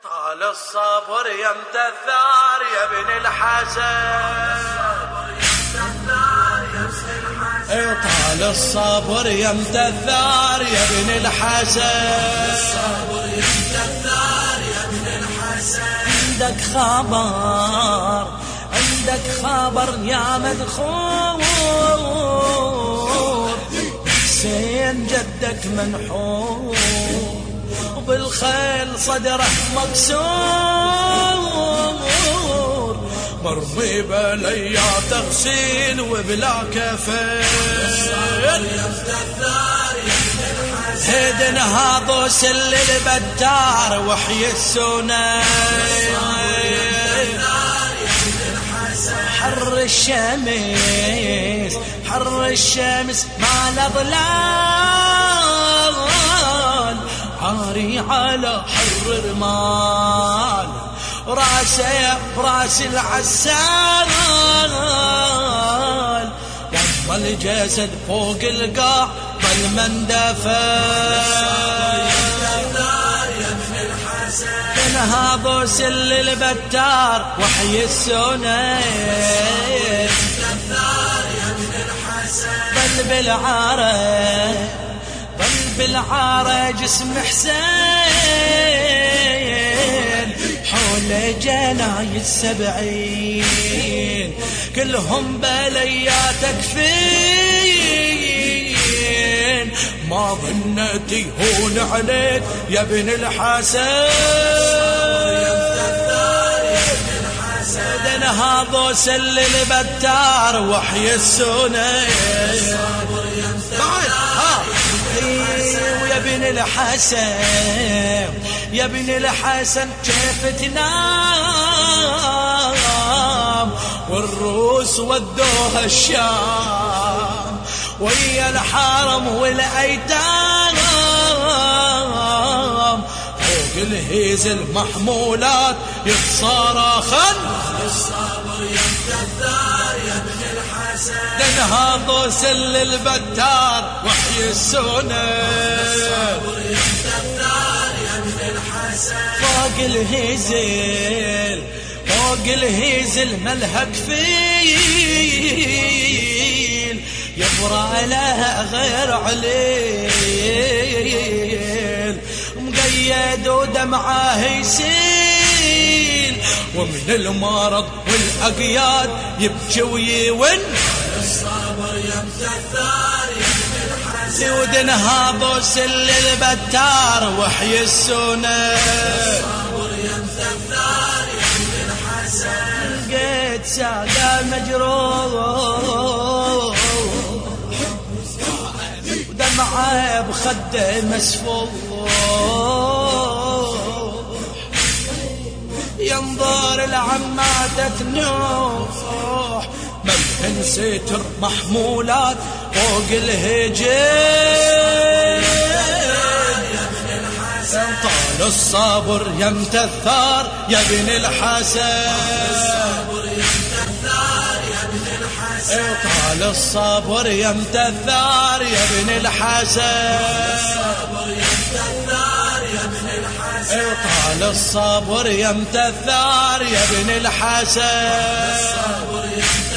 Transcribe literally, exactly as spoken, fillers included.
طال الصبر يمت الثار يا ابن الحسن، طال الصبر يمت الثار يا ابن الحسن، عندك خبر عندك خبر يا مدخور، حسين جدك منحور وبالخيل صدره مكسور، مرمي بليا تغسيل وبلا كفن، هيد نهاض سل البتار وحي السنة، حر الشمس حر الشمس مع الأظلال، عاري على حر رمال راسه براس العسال، وضم الجسد فوق القاع ظل من دفن، انهاض سل البتار وحي السنة، ظل بالعارة ظل بالعارة جسم حسين، حول جناي السبعين كلهم بلياتك فين، ما ظنت يهون عليك يا ابن الحسن، نهاض سل البتار وحي السنة، ويا ابن الحسن يا ابن الحسن كيف تنام، والروس ودوها الشام ويا الحرم والايتام، فوق الهيز المحمولات يتصارخن، الصبر يمت الثار يا ابن الحسن، تنهض سل البتار وحي السنة، الصبر يمت الثار يا ابن الحسن، فوق الهيزل فوق الهيزل ملهك فيل، يبرى لها غير عليل، مقيد ودمعه يسيل، ومن المرض والأقياد يبكي ويون، الصبر يمت الثار يا ابن الحسن، ودنهاض سل البتار وحي السنة، الصبر يمت الثار يا ابن الحسن، لقيت ساقا مجروح ودمعه بخده مسفوح، ينظر العماتة نوح ملهن ستر محمولات فوق الهجين، طال الصبر يمت الثار يا ابن الحسن، طال الصبر يمت الثار يا ابن الحسن، طال الصبر يمت الثار يا ابن الحسن،